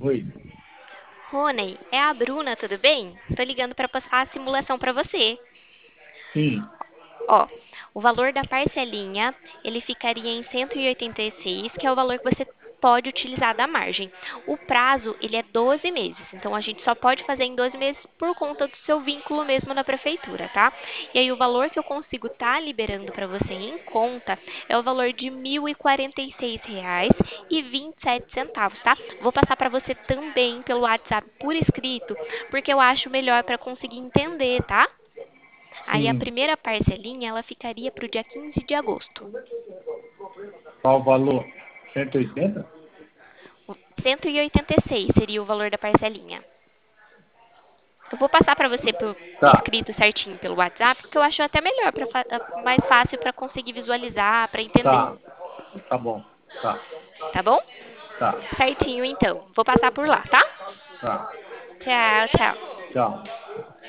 Oi. Rony, é a Bruna, tudo bem? Tô ligando para passar a simulação para você. Sim, Ó, o valor da parcelinha, ele ficaria em 186, que é o valor que você pode utilizar da margem. O prazo, ele é 12 meses, então a gente só pode fazer em 12 meses por conta do seu vínculo mesmo na prefeitura, tá? E aí o valor que eu consigo estar liberando para você em conta é o valor de R$ 1.046,27, tá? Vou passar para você também pelo WhatsApp por escrito, porque eu acho melhor para conseguir entender, tá? Aí a sim. primeira parcelinha ela ficaria para o dia 15 de agosto. Qual o valor? 180? 186 seria o valor da parcelinha. Eu vou passar para você por Tá, escrito certinho pelo WhatsApp, porque eu acho até melhor, mais fácil para conseguir visualizar, para entender. tá. Tá bom. Tá, Tá bom? tá, Certinho então. Vou passar por lá, tá? tá. Tchau, tchau. Tchau.